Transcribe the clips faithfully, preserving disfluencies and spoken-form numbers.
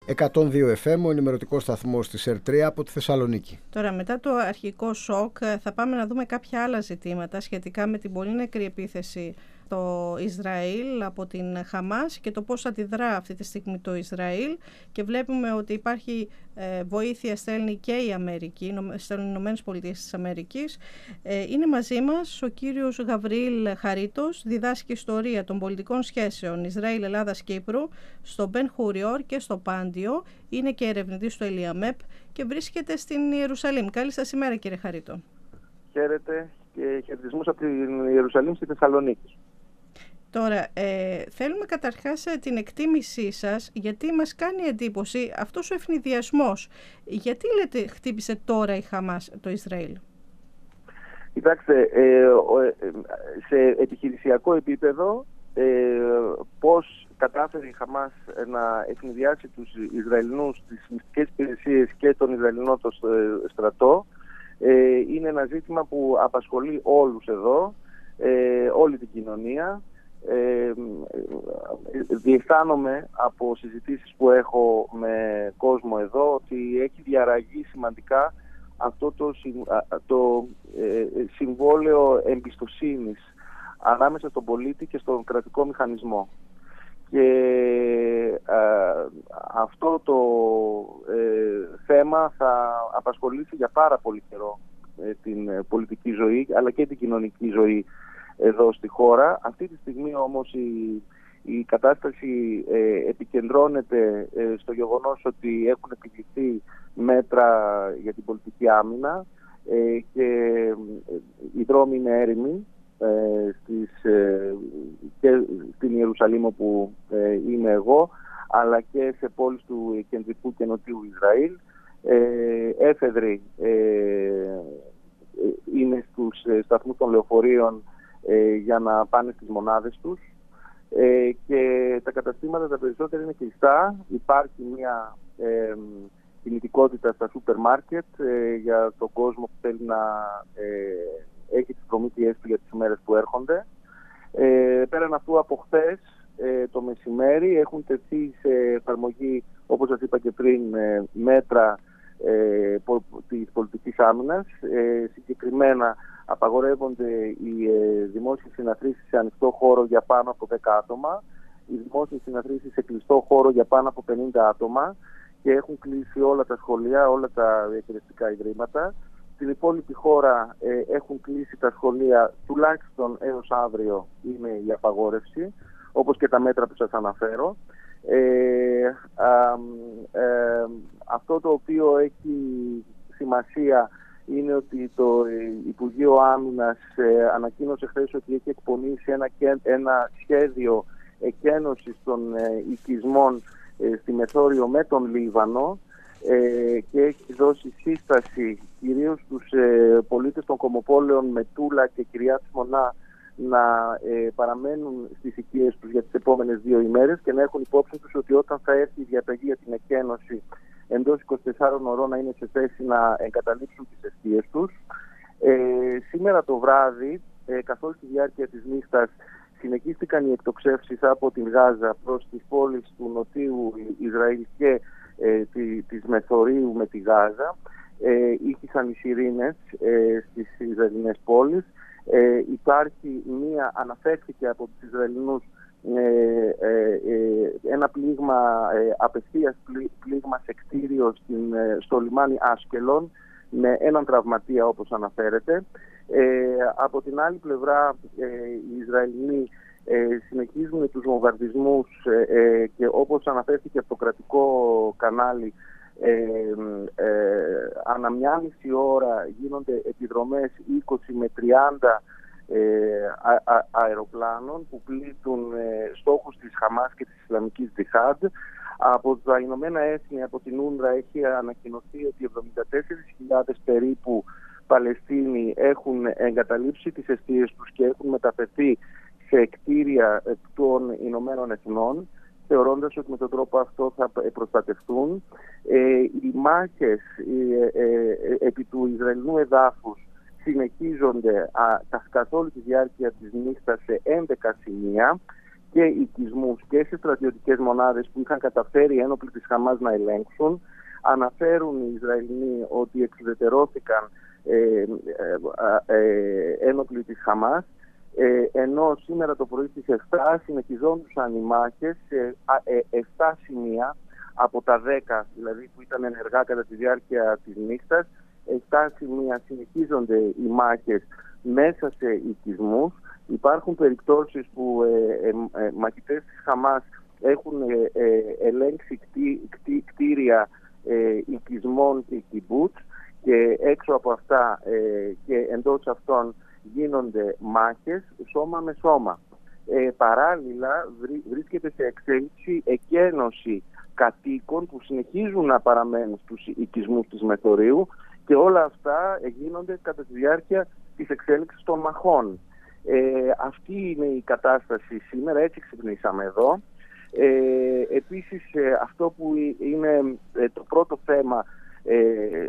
εκατόν δύο εφ εμ, ο ενημερωτικός σταθμός της ΕΡ τρία από τη Θεσσαλονίκη. Τώρα, μετά το αρχικό σοκ, θα πάμε να δούμε κάποια άλλα ζητήματα σχετικά με την πολύ νεκρή επίθεση στο Ισραήλ από την Χαμάς και το πώς αντιδρά αυτή τη στιγμή το Ισραήλ, και βλέπουμε ότι υπάρχει ε, βοήθεια, στέλνει και η Αμερική, στέλνουν οι Ηνωμένες Πολιτείες της Αμερικής. Ε, είναι μαζί μας ο κύριος Γαβριήλ Χαρίτος, διδάσκει ιστορία των πολιτικών σχέσεων Ισραήλ, Ελλάδας, Κύπρου στο Μπεν Χουριόρ και στο Πάντιο. Είναι και ερευνητής στο Ελιαμέπ και βρίσκεται στην Ιερουσαλήμ. Καλή σας ημέρα, κύριε Χαρίτο. Χαίρετε και χαιρετισμούς από την Ιερουσαλήμ στη Θεσσαλονίκη. Τώρα, ε, θέλουμε καταρχάς την εκτίμησή σας, γιατί μας κάνει εντύπωση αυτός ο ευνηδιασμός. Γιατί λέτε χτύπησε τώρα η Χαμάς το Ισραήλ? Κοιτάξτε, ε, σε επιχειρησιακό επίπεδο ε, πώς κατάφερε η Χαμάς να ευνηδιάσει τους Ισραηλινούς, τις μυστικές υπηρεσίες και τον Ισραηλινό το στρατό, ε, είναι ένα ζήτημα που απασχολεί όλους εδώ, ε, όλη την κοινωνία. Ε, διαισθάνομαι από συζητήσεις που έχω με κόσμο εδώ ότι έχει διαραγεί σημαντικά αυτό το, το ε, συμβόλαιο εμπιστοσύνης ανάμεσα στον πολίτη και στον κρατικό μηχανισμό, και ε, αυτό το ε, θέμα θα απασχολήσει για πάρα πολύ καιρό ε, την πολιτική ζωή αλλά και την κοινωνική ζωή εδώ στη χώρα. Αυτή τη στιγμή όμως η, η κατάσταση ε, επικεντρώνεται ε, στο γεγονός ότι έχουν επιβληθεί μέτρα για την πολιτική άμυνα ε, και ε, οι δρόμοι είναι έρημοι ε, στις, ε, και στην Ιερουσαλήμ όπου ε, είμαι εγώ, αλλά και σε πόλεις του κεντρικού και νοτιού Ισραήλ. Ε, έφεδροι ε, είναι στους σταθμούς των λεωφορείων Ε, για να πάνε στις μονάδες τους, ε, και τα καταστήματα τα περισσότερα είναι κλειστά. Υπάρχει μια ε, κινητικότητα στα σούπερ μάρκετ ε, για τον κόσμο που θέλει να ε, έχει τις προμήθειές του για τις ημέρες που έρχονται. Ε, πέραν αυτού, από χθες ε, το μεσημέρι έχουν τεθεί σε εφαρμογή, όπως σας είπα και πριν, ε, μέτρα ε, πο, της πολιτικής άμυνας. Ε, συγκεκριμένα απαγορεύονται οι ε, δημόσιες συναθρήσεις σε ανοιχτό χώρο για πάνω από δέκα άτομα, οι δημόσιες συναθρήσεις σε κλειστό χώρο για πάνω από πενήντα άτομα, και έχουν κλείσει όλα τα σχολεία, όλα τα εκπαιδευτικά ιδρύματα. Στην υπόλοιπη χώρα ε, έχουν κλείσει τα σχολεία, τουλάχιστον έως αύριο είναι η απαγόρευση, όπως και τα μέτρα που σας αναφέρω. Ε, α, ε, αυτό το οποίο έχει σημασία είναι ότι το Υπουργείο Άμυνας ε, ανακοίνωσε χθες ότι έχει εκπονήσει ένα, ένα σχέδιο εκένωσης των ε, οικισμών ε, στη Μεθόριο με τον Λίβανο, ε, και έχει δώσει σύσταση κυρίως στους ε, πολίτες των κομμοπόλεων Μετούλα και Κυριάτ Μονά να ε, παραμένουν στις οικίες τους για τις επόμενες δύο ημέρες και να έχουν υπόψη τους ότι όταν θα έρθει η διαταγή για την εκένωση εντός είκοσι τεσσάρων ωρών να είναι σε θέση να εγκαταλείψουν τις εστίες τους. Ε, σήμερα το βράδυ, ε, καθ' όλη τη διάρκεια της νύχτας, συνεχίστηκαν οι εκτοξεύσεις από την Γάζα προς τις πόλεις του νοτίου Ισραήλ και ε, τη, της Μεθορίου με τη Γάζα. Ε, ήχησαν οι σιρήνες ε, στις Ισραηλινές πόλεις. Ε, υπάρχει μία, αναφέρθηκε από τους Ισραηλινούς, Ε, ε, ε, ένα πλήγμα, ε, απευθείας πλήγμα σε κτίριο στην, ε, στο λιμάνι Άσκελον με έναν τραυματία, όπως αναφέρεται. Ε, από την άλλη πλευρά ε, οι Ισραηλινοί ε, συνεχίζουν τους βομβαρδισμούς ε, ε, και όπως αναφέρθηκε από το κρατικό κανάλι, ε, ε, ανά μια μισή ώρα γίνονται επιδρομές είκοσι με τριάντα Ε, α, α, αεροπλάνων που πλήττουν ε, στόχους της Χαμάς και της Ισλαμικής Τζιχάντ. Από τα Ηνωμένα Έθνη, από την Ούνρα, έχει ανακοινωθεί ότι εβδομήντα τέσσερις χιλιάδες περίπου Παλαιστίνοι έχουν εγκαταλείψει τις εστίες τους και έχουν μεταφερθεί σε κτίρια των Ηνωμένων Εθνών, θεωρώντας ότι με τον τρόπο αυτό θα προστατευτούν. Ε, οι μάχες ε, ε, ε, επί του Ισραηλινού εδάφους συνεχίζονται α, καθ' όλη τη διάρκεια της νύχτας σε έντεκα σημεία και οικισμούς και σε στρατιωτικές μονάδες που είχαν καταφέρει οι ένοπλοι της Χαμάς να ελέγξουν. Αναφέρουν οι Ισραηλοί ότι εξουδετερώθηκαν ε, ε, ε, ένοπλοι της Χαμάς, ε, ενώ σήμερα το πρωί στις εφτά συνεχιζόντουσαν οι μάχες σε εφτά σημεία από τα δέκα, δηλαδή που ήταν ενεργά κατά τη διάρκεια της νύχτας. εφτά σημεία συνεχίζονται οι μάχες μέσα σε οικισμούς. Υπάρχουν περιπτώσεις που ε, ε, ε, μαχητές της Χαμάς έχουν ε, ε, ελέγξει κτί, κτί, κτίρια ε, οικισμών και κιμπούτς, και έξω από αυτά ε, και εντός αυτών γίνονται μάχες σώμα με σώμα. Ε, παράλληλα βρί, βρίσκεται σε εξέλιξη εκένωση κατοίκων που συνεχίζουν να παραμένουν στους οικισμούς της Μεθορίου, και όλα αυτά γίνονται κατά τη διάρκεια της εξέλιξης των μαχών. Ε, αυτή είναι η κατάσταση σήμερα, έτσι ξυπνήσαμε εδώ. Ε, επίσης ε, αυτό που είναι ε, το πρώτο θέμα ε,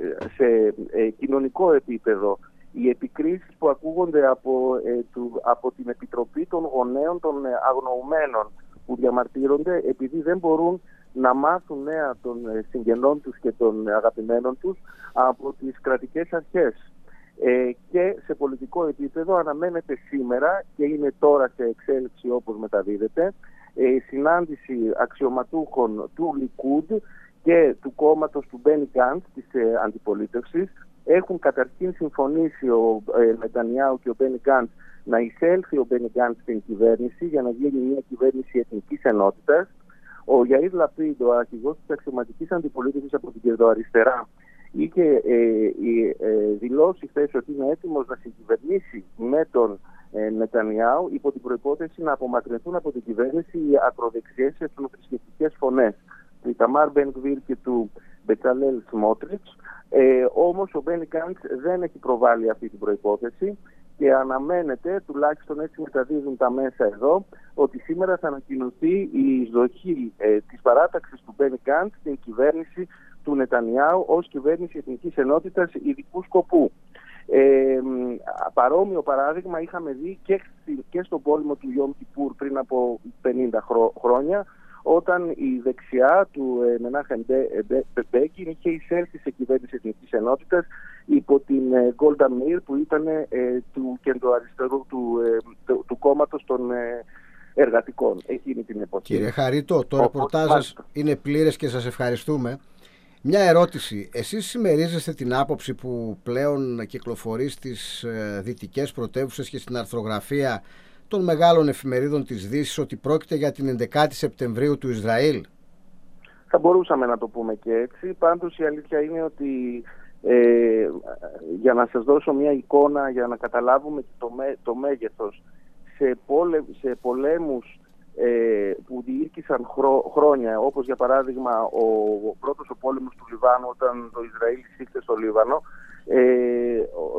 σε ε, κοινωνικό επίπεδο, οι επικρίσεις που ακούγονται από, ε, του, από την Επιτροπή των Γονέων των Αγνοουμένων, που διαμαρτύρονται επειδή δεν μπορούν να μάθουν νέα των συγγενών τους και των αγαπημένων τους από τις κρατικές αρχές. Ε, και σε πολιτικό επίπεδο αναμένεται σήμερα, και είναι τώρα σε εξέλιξη όπως μεταδίδεται, ε, συνάντηση αξιωματούχων του Λικούντ και του κόμματος του Μπένι Γκαντς, της ε, αντιπολίτευσης. Έχουν καταρχήν συμφωνήσει ο ε, Νετανιάου και ο Μπένι Γκαντς να εισέλθει ο Μπένι Γκαντς στην κυβέρνηση για να γίνει μια κυβέρνηση εθνικής ενότητας. Ο Γιαΐρ Λαπίντ, ο αρχηγός της αξιωματικής αντιπολίτευσης από την κεντροαριστερά, είχε ε, ε, δηλώσει χθες ότι είναι έτοιμος να συγκυβερνήσει με τον ε, Νετανιάου, υπό την προϋπόθεση να απομακρυνθούν από την κυβέρνηση οι ακροδεξιές εθνοθρησκευτικές φωνές του Ιταμάρ Μπεν Γκβίρ και του Μπετσαλέλ Σμότριτς. Ε, όμως ο Μπένι Γκαντς δεν έχει προβάλει αυτή την προϋπόθεση, και αναμένεται, τουλάχιστον έτσι μεταδίδουν τα μέσα εδώ, ότι σήμερα θα ανακοινωθεί η εισδοχή ε, της παράταξης του Μπένι Γκαντς στην κυβέρνηση του Νετανιάου ως κυβέρνηση εθνικής ενότητας ειδικού σκοπού. Ε, παρόμοιο παράδειγμα είχαμε δει και, και στον πόλεμο του Ιόμ Κιπούρ πριν από πενήντα χρόνια, όταν η δεξιά του ε, Μενάχεμ Μπέγκιν είχε εισέλθει σε κυβέρνηση εθνικής ενότητας υπό την ε, Γκόλντα Μεΐρ, που ήταν ε, του κεντροαριστερού του, ε, του, του κόμματος των ε, εργατικών εκείνη την εποχή. Κύριε Χαρίτο, το ρεπορτάζ σας είναι πλήρες και σας ευχαριστούμε. Μια ερώτηση. Εσείς συμμερίζεστε την άποψη που πλέον κυκλοφορεί στις ε, δυτικές πρωτεύουσες και στην αρθρογραφία των μεγάλων εφημερίδων της Δύσης ότι πρόκειται για την έντεκα Σεπτεμβρίου του Ισραήλ? Θα μπορούσαμε να το πούμε και έτσι. Πάντως η αλήθεια είναι ότι ε, για να σας δώσω μια εικόνα, για να καταλάβουμε το, μέ, το μέγεθος, σε, πόλε, σε πολέμους ε, που διήρκησαν χρό, χρόνια, όπως για παράδειγμα ο, ο πρώτος ο πόλεμος του Λιβάνου, όταν το Ισραήλ εισήχθη στο Λίβανο, ε,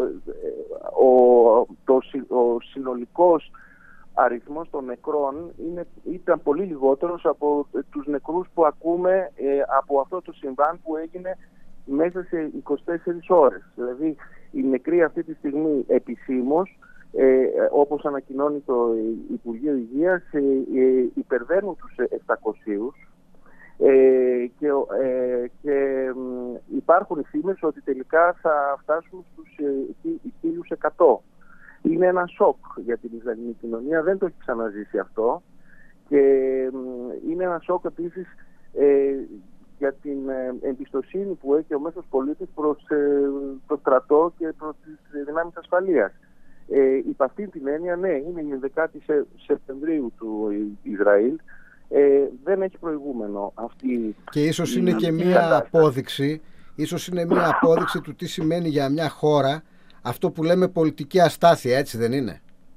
ο, ο, το, ο συνολικός αριθμός των νεκρών είναι, ήταν πολύ λιγότερος από τους νεκρούς που ακούμε ε, από αυτό το συμβάν που έγινε μέσα σε είκοσι τέσσερις ώρες. Δηλαδή οι νεκροί αυτή τη στιγμή επισήμως, ε, όπως ανακοινώνει το Υπουργείο Υγείας, ε, ε, υπερβαίνουν τους επτακόσιους, ε, και, ε, και ε, υπάρχουν οι φήμες ότι τελικά θα φτάσουν στους ε, χίλια εκατό. Είναι ένα σοκ για την Ισραηλινή κοινωνία, δεν το έχει ξαναζήσει αυτό, και είναι ένα σοκ επίσης ε, για την ε, εμπιστοσύνη που έχει ο μέσος πολίτης προς ε, το στρατό και προς τις δυνάμεις ασφαλείας. Ε, υπ' αυτή την έννοια, ναι, είναι η έντεκα Σεπτεμβρίου του Ισραήλ, ε, δεν έχει προηγούμενο αυτή. Και ίσως είναι και μία απόδειξη, ίσως είναι μία απόδειξη του τι σημαίνει για μια χώρα αυτό που λέμε πολιτική αστάθεια, έτσι δεν είναι?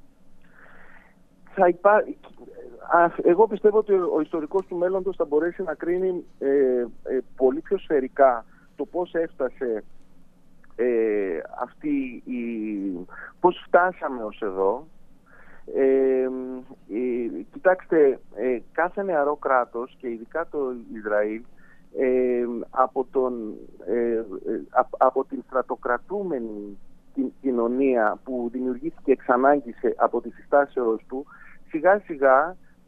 Θα υπά... Εγώ πιστεύω ότι ο ιστορικός του μέλλοντος θα μπορέσει να κρίνει ε, ε, πολύ πιο σφαιρικά το πώς έφτασε ε, αυτή η... πώς φτάσαμε ως εδώ. Ε, ε, κοιτάξτε, ε, κάθε νεαρό κράτος και ειδικά το Ισραήλ ε, από, τον, ε, ε, από την στρατοκρατούμενη την κοινωνία που δημιουργήθηκε εξ ανάγκης από τη συστάσεως του, σιγά σιγά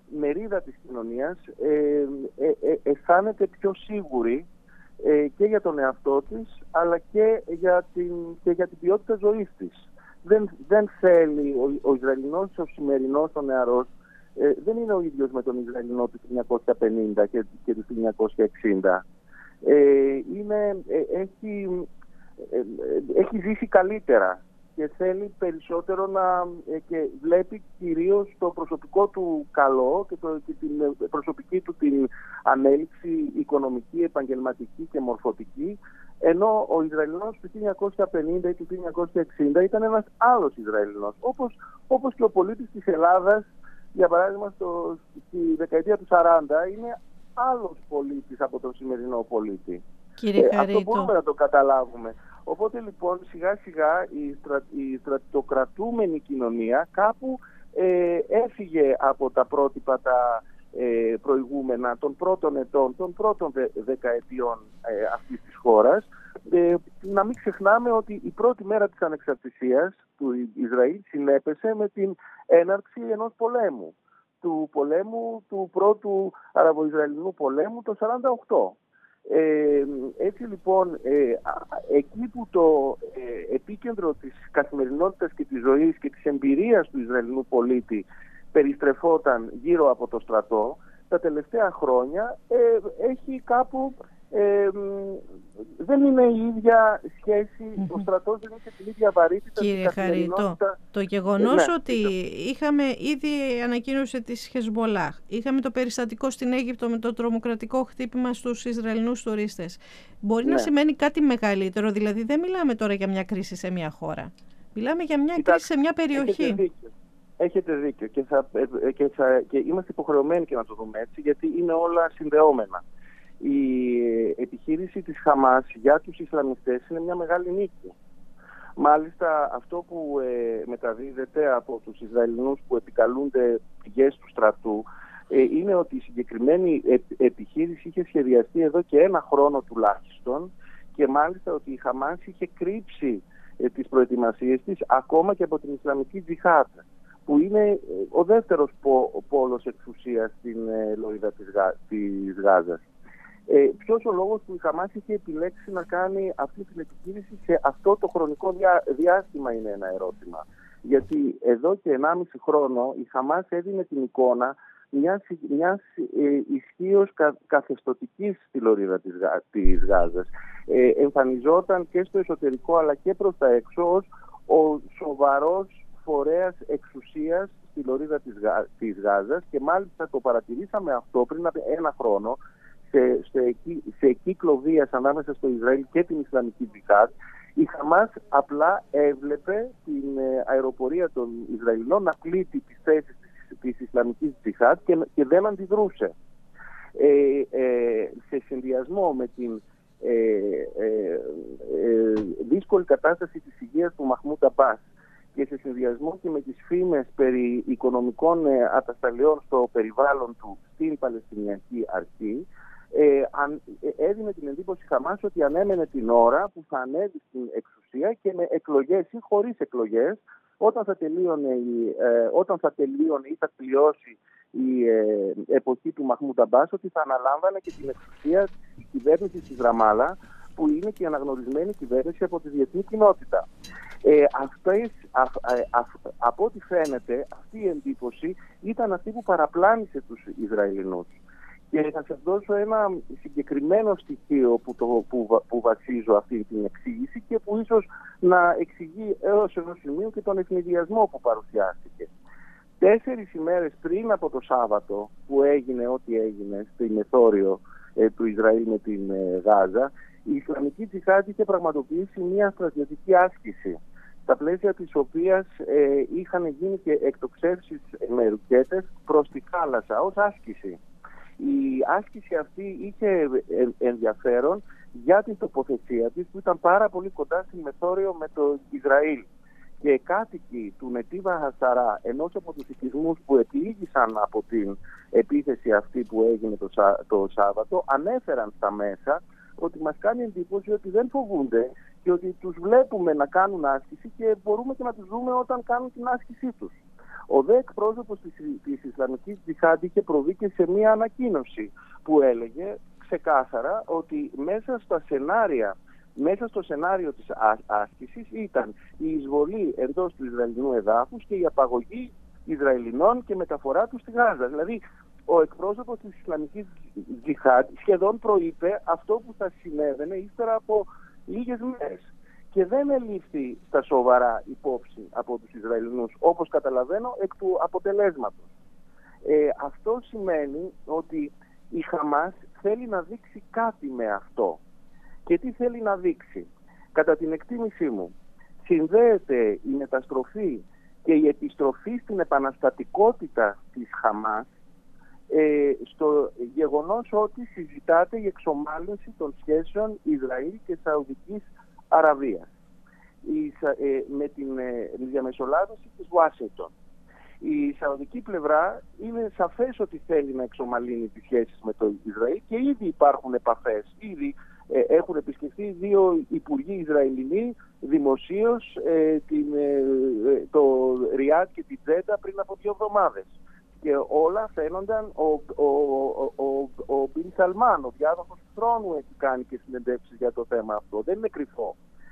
μερίδα της κοινωνίας ε, ε, ε, αισθάνεται πιο σίγουρη ε, και για τον εαυτό της, αλλά και για την, και για την ποιότητα ζωής της. Δεν, δεν θέλει ο, ο Ισραηλινός, ο σημερινός, ο νεαρός, ε, δεν είναι ο ίδιος με τον Ισραηλινό του χίλια εννιακόσια πενήντα και, και του χίλια εννιακόσια εξήντα. Ε, είναι, ε, έχει, ε, ε, έχει ζήσει καλύτερα και θέλει περισσότερο να ε, και βλέπει κυρίως το προσωπικό του καλό και, το, και την προσωπική του την ανέλυξη οικονομική, επαγγελματική και μορφωτική, ενώ ο Ισραηλινός του χίλια εννιακόσια πενήντα ή του χίλια εννιακόσια εξήντα ήταν ένας άλλος Ισραηλινός, όπως, όπως και ο πολίτης της Ελλάδας, για παράδειγμα στο, στη δεκαετία του σαράντα, είναι άλλος πολίτης από τον σημερινό πολίτη. Κύριε ε, αυτό μπορούμε να το καταλάβουμε. Οπότε λοιπόν σιγά σιγά η, στρα, η στρατοκρατούμενη κοινωνία κάπου ε, έφυγε από τα πρότυπα τα ε, προηγούμενα των πρώτων ετών, των πρώτων δε, δεκαετιών ε, αυτής της χώρας. Ε, να μην ξεχνάμε ότι η πρώτη μέρα της ανεξαρτησίας του Ισραήλ συνέπεσε με την έναρξη ενός πολέμου. Του πολέμου, του πρώτου Αραβο-Ισραηλινού πολέμου το σαράντα οκτώ. Ε, έτσι λοιπόν, ε, εκεί που το ε, επίκεντρο της καθημερινότητας και της ζωής και της εμπειρίας του Ισραηλινού πολίτη περιστρεφόταν γύρω από το στρατό, τα τελευταία χρόνια ε, έχει κάπου ε, δεν είναι η ίδια σχέση, mm-hmm. ο στρατός δεν έχει την ίδια βαρύτητα. Κύριε Χαριτό, το γεγονός ε, ναι, ότι είχαμε ήδη ανακοίνωση της Χεσμολάχ, είχαμε το περιστατικό στην Αίγυπτο με το τρομοκρατικό χτύπημα στους Ισραηλινούς τουρίστες, μπορεί ναι. να σημαίνει κάτι μεγαλύτερο? Δηλαδή δεν μιλάμε τώρα για μια κρίση σε μια χώρα, μιλάμε για μια Κοιτάξτε, κρίση σε μια περιοχή. Έχετε δίκιο, έχετε δίκιο. Και, θα, και, θα, και είμαστε υποχρεωμένοι και να το δούμε έτσι, γιατί είναι όλα συνδεόμενα. Η επιχείρηση της Χαμάς για τους Ισλαμιστές είναι μια μεγάλη νίκη. Μάλιστα αυτό που ε, μεταδίδεται από τους Ισραηλινούς που επικαλούνται πηγές του στρατού ε, είναι ότι η συγκεκριμένη ε, επιχείρηση είχε σχεδιαστεί εδώ και ένα χρόνο τουλάχιστον, και μάλιστα ότι η Χαμάς είχε κρύψει ε, τις προετοιμασίες της ακόμα και από την Ισλαμική Τζιχάτ, που είναι ε, ο δεύτερος πό, πόλος εξουσίας στην ε, Λωρίδα της, Γα, της Γάζας. Ε, ποιος ο λόγος που η Χαμάς είχε επιλέξει να κάνει αυτή την επιχείρηση σε αυτό το χρονικό διά, διάστημα, είναι ένα ερώτημα. Γιατί εδώ και ενάμιση χρόνο η Χαμάς έδινε την εικόνα μιας, μιας ε, ισχύως κα, καθεστωτικής στη Λωρίδα της, της Γάζας. Ε, εμφανιζόταν και στο εσωτερικό αλλά και προς τα έξω ως ο σοβαρός φορέας εξουσίας στη Λωρίδα της, της Γάζας, και μάλιστα το παρατηρήσαμε αυτό πριν από ένα χρόνο σε, σε, σε κύκλο βίας ανάμεσα στο Ισραήλ και την Ισλαμική Τζιχάτ. Η Χαμάς απλά έβλεπε την ε, αεροπορία των Ισραηλινών να πλήττει τις θέσεις της, της Ισλαμικής Τζιχάτ και, και δεν αντιδρούσε. Ε, ε, σε συνδυασμό με την ε, ε, ε, δύσκολη κατάσταση της υγείας του Μαχμούντ Αμπάς και σε συνδυασμό και με τις φήμες περί οικονομικών ε, ατασταλιών στο περιβάλλον του στην Παλαιστινιακή Αρχή, ε, αν, ε, έδινε την εντύπωση Χαμάς ότι ανέμενε την ώρα που θα ανέβει στην εξουσία και με εκλογές ή χωρίς εκλογές, όταν θα τελείωνε, η, ε, όταν θα τελείωνε ή θα τελειώσει η ε, εποχή του Μαχμούντ Αμπάς, ότι θα αναλάμβανε και την εξουσία της κυβέρνησης της Ραμάλα, που είναι και η αναγνωρισμένη κυβέρνηση από τη διεθνή κοινότητα. Ε, αυτές, α, α, α, από ό,τι φαίνεται, αυτή η εντύπωση ήταν αυτή που παραπλάνησε τους Ισραηλινούς. Και θα σας δώσω ένα συγκεκριμένο στοιχείο που, το, που, που βασίζω αυτή την εξήγηση και που ίσως να εξηγεί έως ενός σημείου και τον ευνηδιασμό που παρουσιάστηκε. Τέσσερις ημέρες πριν από το Σάββατο που έγινε ό,τι έγινε στη μεθόριο ε, του Ισραήλ με την ε, Γάζα, η Ισλαμική Τζιχάτ είχε πραγματοποιήσει μια στρατιωτική άσκηση, στα πλαίσια της οποίας ε, είχαν γίνει και εκτοξεύσεις με ρουκέτες προς τη θάλασσα ως άσκηση. Η άσκηση αυτή είχε ενδιαφέρον για την τοποθεσία της, που ήταν πάρα πολύ κοντά στην μεθόριο με το Ισραήλ. Και κάτοικοι του Νετίβα Χασαρά, ενός από τους οικισμούς που επλήγησαν από την επίθεση αυτή που έγινε το, Σά, το Σάββατο, ανέφεραν στα μέσα ότι μας κάνει εντύπωση ότι δεν φοβούνται και ότι τους βλέπουμε να κάνουν άσκηση και μπορούμε και να τους δούμε όταν κάνουν την άσκησή τους. Ο δε εκπρόσωπος της, της Ισλαμικής Τζιχάντ είχε προβεί και σε μία ανακοίνωση που έλεγε ξεκάθαρα ότι μέσα στα σενάρια, μέσα στο σενάριο της άσκησης ήταν η εισβολή εντός του Ισραηλινού εδάφους και η απαγωγή Ισραηλινών και μεταφορά τους στη Γάζα. Δηλαδή, ο εκπρόσωπος της Ισλαμικής Τζιχάντ σχεδόν προείπε αυτό που θα συνέβαινε ύστερα από λίγες μέρες και δεν ελήφθη στα σοβαρά υπόψη από τους Ισραηλινούς, όπως καταλαβαίνω εκ του αποτελέσματος. Ε, αυτό σημαίνει ότι η Χαμάς θέλει να δείξει κάτι με αυτό. Και τι θέλει να δείξει? Κατά την εκτίμησή μου, συνδέεται η μεταστροφή και η επιστροφή στην επαναστατικότητα της Χαμάς ε, στο γεγονός ότι συζητάται η εξομάλυνση των σχέσεων Ισραήλ και Σαουδικής Αραβίας η, ε, με την ε, διαμεσολάβηση της Ουάσιγκτον. Η Σαουδική πλευρά είναι σαφές ότι θέλει να εξομαλύνει τις σχέσεις με το Ισραήλ και ήδη υπάρχουν επαφές. Ήδη ε, έχουν επισκεφθεί δύο υπουργοί Ισραηλινοί δημοσίως ε, την, ε, το Ριάντ και την Τζέντα πριν από δύο εβδομάδες. Και όλα φαίνονταν, ο, ο, ο, ο, ο Μπιν Σαλμάν, ο διάδοχος του θρόνου, έχει κάνει και συνεντεύξεις για το θέμα αυτό. Δεν είναι κρυφό.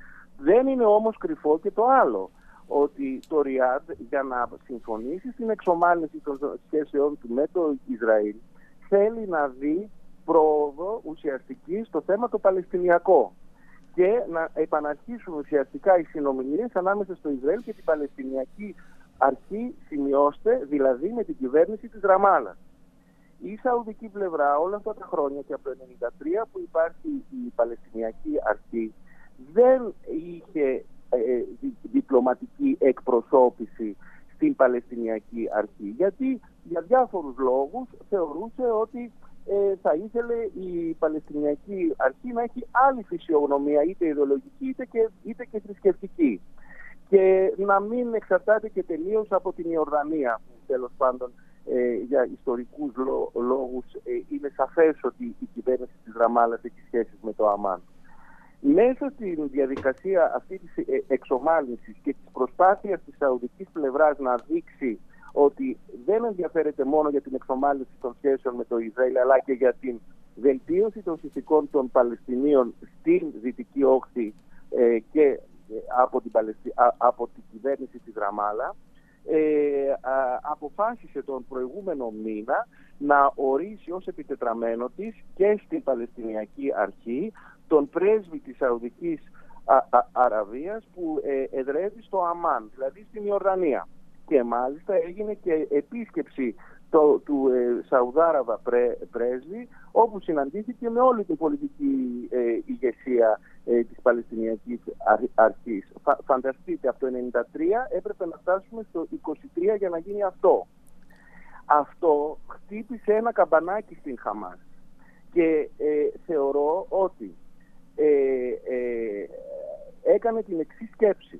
Δεν είναι όμως κρυφό και το άλλο, ότι το Ριάντ για να συμφωνήσει στην εξομάλυνση των σχέσεών του με το Ισραήλ θέλει να δει πρόοδο ουσιαστική στο θέμα το Παλαιστινιακό και να επαναρχίσουν ουσιαστικά οι συνομιλίες ανάμεσα στο Ισραήλ και την Παλαιστινιακή αρχή, σημειώστε, δηλαδή με την κυβέρνηση της Ραμάλας. Η Σαουδική πλευρά όλα αυτά τα χρόνια και από το χίλια εννιακόσια ενενήντα τρία που υπάρχει η Παλαιστινιακή αρχή δεν είχε ε, διπλωματική εκπροσώπηση στην Παλαιστινιακή αρχή, γιατί για διάφορους λόγους θεωρούσε ότι ε, θα ήθελε η Παλαιστινιακή αρχή να έχει άλλη φυσιογνωμία, είτε ιδεολογική είτε και, είτε και θρησκευτική, και να μην εξαρτάται και τελείως από την Ιορδανία, που τέλος πάντων ε, για ιστορικούς λό, λόγους ε, είναι σαφές ότι η κυβέρνηση της Ραμάλας έχει σχέσεις με το Αμάν. Μέσα στην διαδικασία αυτή της εξομάλυνσης και της προσπάθειας της σαουδικής πλευράς να δείξει ότι δεν ενδιαφέρεται μόνο για την εξομάλυνση των σχέσεων με το Ισραήλ, αλλά και για την βελτίωση των συνθηκών των Παλαιστινίων στην Δυτική Όχθη ε, και από την, Παλαιστι... από την κυβέρνηση της Ραμάλα, ε, α, αποφάσισε τον προηγούμενο μήνα να ορίσει ως επιτετραμένο της και στην Παλαιστινιακή Αρχή τον πρέσβη της Σαουδικής α, α, Αραβίας που ε, εδρεύει στο Αμάν, δηλαδή στην Ιορδανία. Και μάλιστα έγινε και επίσκεψη το, του ε, Σαουδάραβα πρέ, πρέσβη, όπου συναντήθηκε με όλη την πολιτική ε, ηγεσία ε, της Παλαιστινιακής Αρχής. Φα, φανταστείτε, από το χίλια εννιακόσια ενενήντα τρία έπρεπε να φτάσουμε στο είκοσι τρία για να γίνει αυτό. Αυτό χτύπησε ένα καμπανάκι στην Χαμάς και ε, θεωρώ ότι ε, ε, έκανε την εξής σκέψη.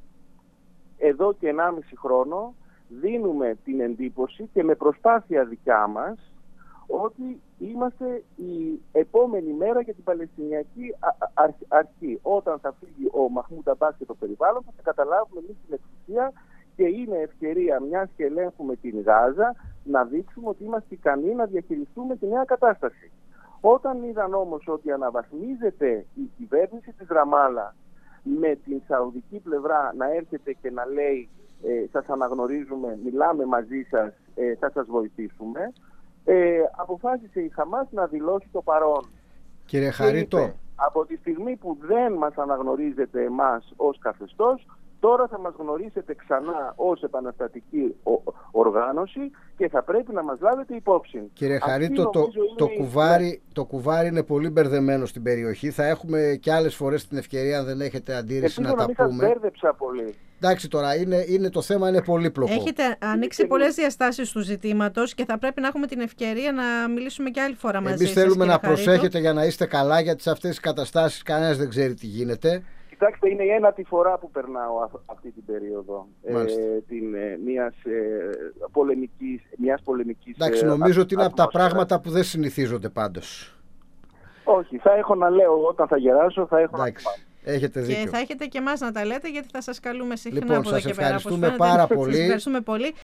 Εδώ και ενάμιση χρόνο δίνουμε την εντύπωση και με προσπάθεια δικιά μας ότι είμαστε η επόμενη μέρα για την Παλαιστινιακή Αρχή. Όταν θα φύγει ο Μαχμούντ Αμπάς και το περιβάλλον θα καταλάβουμε εμείς την εξουσία και είναι ευκαιρία, μιας και ελέγχουμε την Γάζα, να δείξουμε ότι είμαστε ικανοί να διαχειριστούμε τη νέα κατάσταση. Όταν είδαν όμως ότι αναβαθμίζεται η κυβέρνηση της Ραμάλα με την σαουδική πλευρά να έρχεται και να λέει ε, σας αναγνωρίζουμε, μιλάμε μαζί σας, ε, θα σας βοηθήσουμε, ε, αποφάσισε η Χαμάς να δηλώσει το παρόν. Κύριε Χαρίτο, είπε, από τη στιγμή που δεν μας αναγνωρίζετε εμάς ως καθεστώς, τώρα θα μας γνωρίσετε ξανά ως επαναστατική οργάνωση και θα πρέπει να μας λάβετε υπόψη. Κύριε Χαρίτο, το, το, η... κουβάρι, το κουβάρι είναι πολύ μπερδεμένο στην περιοχή. Θα έχουμε και άλλες φορές την ευκαιρία, αν δεν έχετε αντίρρηση, Ελπίζω να, να τα μην πούμε. Σας μπέρδεψα πολύ. Εντάξει, τώρα είναι, είναι, το θέμα είναι πολύπλοκο. Έχετε ανοίξει πολλές διαστάσεις του ζητήματος και θα πρέπει να έχουμε την ευκαιρία να μιλήσουμε και άλλη φορά μαζί σας. Εμείς θέλουμε να Χαρίτο. προσέχετε για να είστε καλά, γιατί σε αυτές τις καταστάσεις κανένας δεν ξέρει τι γίνεται. Κοιτάξτε, είναι η ένατη φορά που περνάω αυτή την περίοδο ε, την, ε, μιας, ε, πολεμικής, μιας πολεμικής... Εντάξει, νομίζω ε, ότι είναι από τα πράγματα που δεν συνηθίζονται πάντως. Όχι, θα έχω να λέω όταν θα γεράσω, θα έχω Εντάξει, να πω. Έχετε δίκιο. Και θα έχετε και εμάς να τα λέτε, γιατί θα σας καλούμε συχνά λοιπόν, από εδώ σας και πέρα. ευχαριστούμε πάρα πολύ. Σας ευχαριστούμε πολύ.